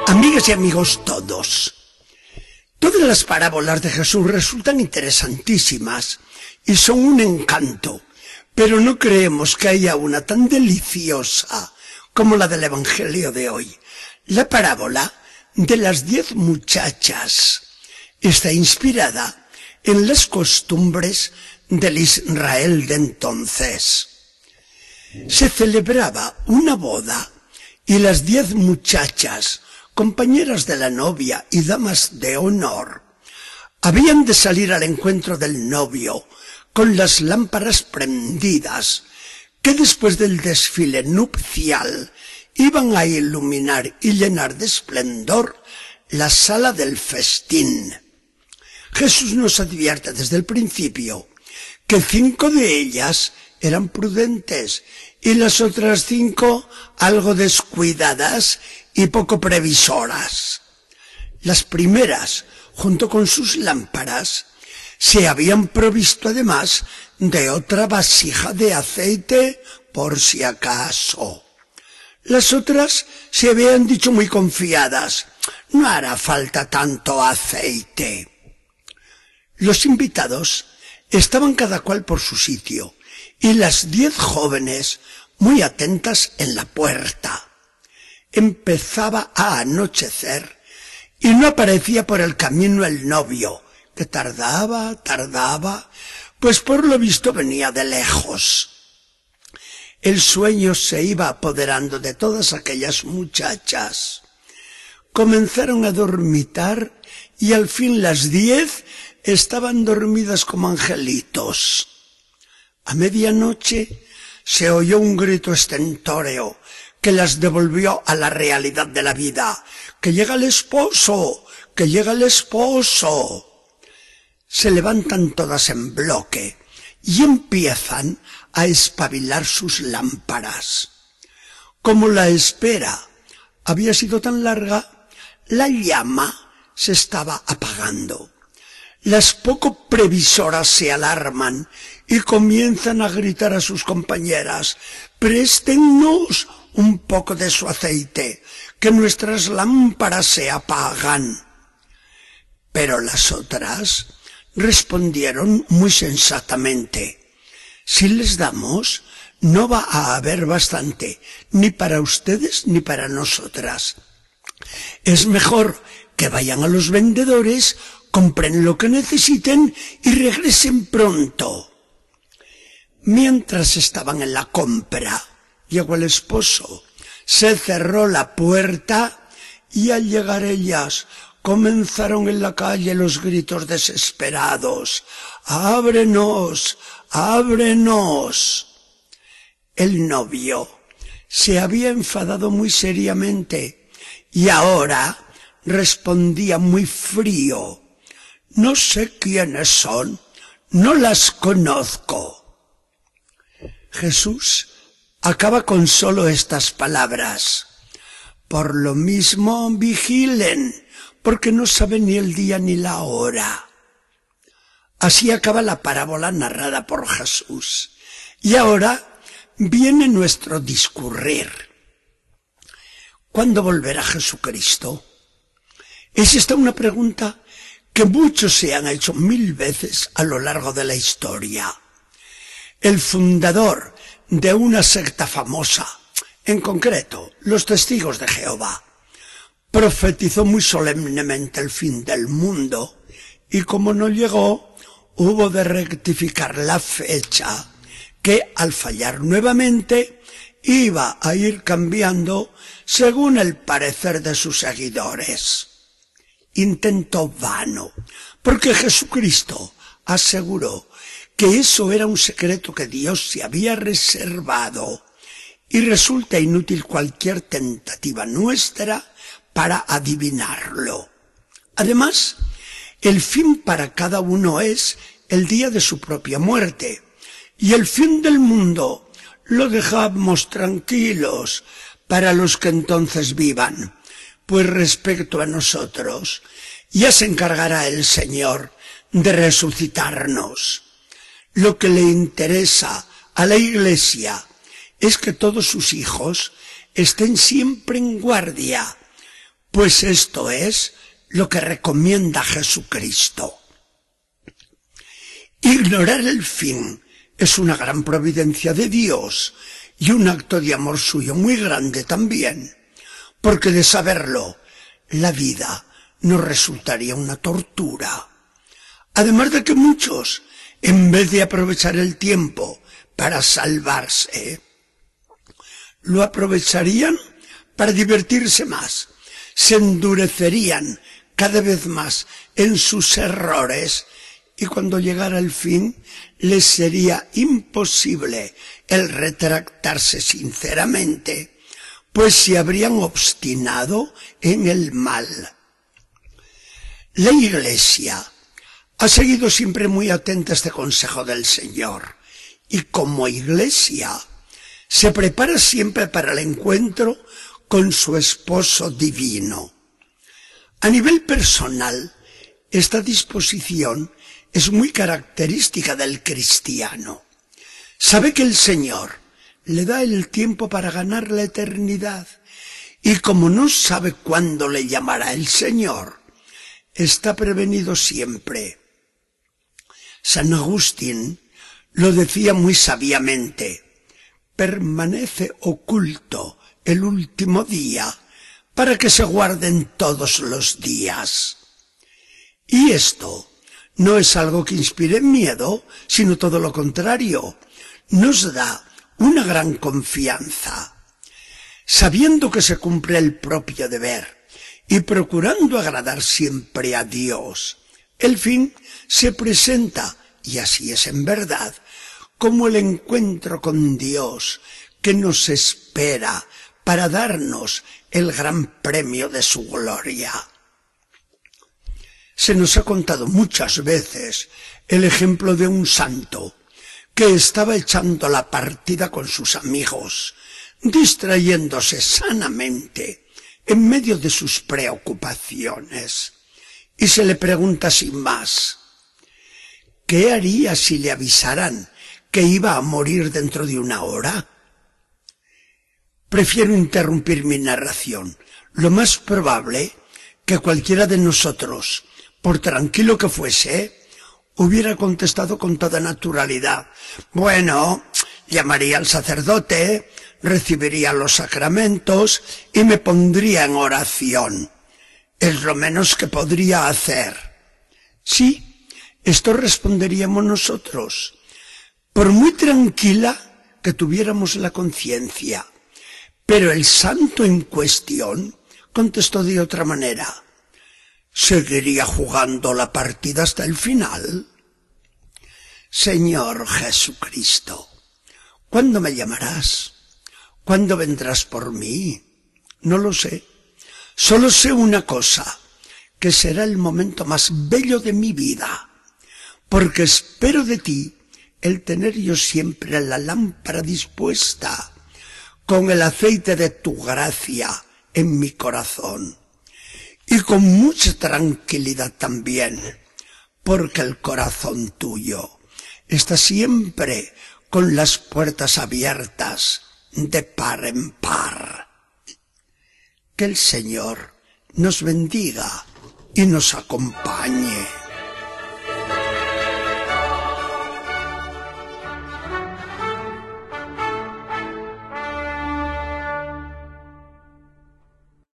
Amigas y amigos todos, todas las parábolas de Jesús resultan interesantísimas y son un encanto, pero no creemos que haya una tan deliciosa como la del Evangelio de hoy. La parábola de las 10 muchachas está inspirada en las costumbres del Israel de entonces. Se celebraba una boda y las 10 muchachas, compañeras de la novia y damas de honor, habían de salir al encuentro del novio con las lámparas prendidas que después del desfile nupcial iban a iluminar y llenar de esplendor la sala del festín. Jesús nos advierte desde el principio que 5 de ellas eran prudentes y las otras 5 algo descuidadas y poco previsoras. Las primeras, junto con sus lámparas, se habían provisto además de otra vasija de aceite por si acaso. Las otras se habían dicho muy confiadas: no hará falta tanto aceite. Los invitados estaban cada cual por su sitio y las 10 jóvenes muy atentas en la puerta. Empezaba a anochecer y no aparecía por el camino el novio, que tardaba, pues por lo visto venía de lejos. El sueño se iba apoderando de todas aquellas muchachas. Comenzaron a dormitar y al fin las 10 estaban dormidas como angelitos. A medianoche se oyó un grito estentóreo que las devolvió a la realidad de la vida. ¡Que llega el esposo! ¡Que llega el esposo! Se levantan todas en bloque y empiezan a espabilar sus lámparas. Como la espera había sido tan larga, la llama se estaba apagando. Las poco previsoras se alarman y comienzan a gritar a sus compañeras: «¡Préstennos un poco de su aceite, que nuestras lámparas se apagan!». Pero las otras respondieron muy sensatamente: «Si les damos, no va a haber bastante, ni para ustedes ni para nosotras. Es mejor que vayan a los vendedores, compren lo que necesiten y regresen pronto». Mientras estaban en la compra, llegó el esposo, se cerró la puerta y al llegar ellas comenzaron en la calle los gritos desesperados: «¡Ábrenos! ¡Ábrenos!». El novio se había enfadado muy seriamente y ahora respondía muy frío: «No sé quiénes son, no las conozco». Jesús acaba con solo estas palabras: «Por lo mismo vigilen, porque no saben ni el día ni la hora». Así acaba la parábola narrada por Jesús. Y ahora viene nuestro discurrir. ¿Cuándo volverá Jesucristo? Es esta una pregunta que muchos se han hecho 1000 veces a lo largo de la historia. El fundador de una secta famosa, en concreto los Testigos de Jehová, profetizó muy solemnemente el fin del mundo y como no llegó, hubo de rectificar la fecha, que al fallar nuevamente iba a ir cambiando según el parecer de sus seguidores. Intento vano, porque Jesucristo aseguró que eso era un secreto que Dios se había reservado y resulta inútil cualquier tentativa nuestra para adivinarlo. Además, el fin para cada uno es el día de su propia muerte, y el fin del mundo lo dejamos tranquilos para los que entonces vivan, pues respecto a nosotros ya se encargará el Señor de resucitarnos. Lo que le interesa a la Iglesia es que todos sus hijos estén siempre en guardia, Pues esto es lo que recomienda Jesucristo. Ignorar el fin es una gran providencia de Dios y un acto de amor suyo muy grande también, porque de saberlo, la vida nos resultaría una tortura. Además de que muchos, en vez de aprovechar el tiempo para salvarse, lo aprovecharían para divertirse más, se endurecerían cada vez más en sus errores y cuando llegara el fin les sería imposible el retractarse sinceramente, pues se habrían obstinado en el mal. La Iglesia ha seguido siempre muy atenta a este consejo del Señor y como Iglesia se prepara siempre para el encuentro con su esposo divino. A nivel personal, esta disposición es muy característica del cristiano. Sabe que el Señor le da el tiempo para ganar la eternidad y como no sabe cuándo le llamará el Señor, está prevenido siempre. San Agustín lo decía muy sabiamente: permanece oculto el último día para que se guarden todos los días. Y esto no es algo que inspire miedo, sino todo lo contrario, nos da una gran confianza. Sabiendo que se cumple el propio deber y procurando agradar siempre a Dios, el fin se presenta, y así es en verdad, como el encuentro con Dios que nos espera para darnos el gran premio de su gloria. Se nos ha contado muchas veces el ejemplo de un santo que estaba echando la partida con sus amigos, distrayéndose sanamente en medio de sus preocupaciones. Y se le pregunta sin más: ¿qué haría si le avisaran que iba a morir dentro de una hora? Prefiero interrumpir mi narración. Lo más probable que cualquiera de nosotros, por tranquilo que fuese, hubiera contestado con toda naturalidad: bueno, llamaría al sacerdote, recibiría los sacramentos y me pondría en oración. Es lo menos que podría hacer. Sí, esto responderíamos nosotros, por muy tranquila que tuviéramos la conciencia. Pero el santo en cuestión contestó de otra manera: ¿seguiría jugando la partida hasta el final? Señor Jesucristo, ¿cuándo me llamarás? ¿Cuándo vendrás por mí? No lo sé. Solo sé una cosa, que será el momento más bello de mi vida, porque espero de ti el tener yo siempre la lámpara dispuesta, con el aceite de tu gracia en mi corazón, y con mucha tranquilidad también, porque el corazón tuyo está siempre con las puertas abiertas de par en par. Que el Señor nos bendiga y nos acompañe.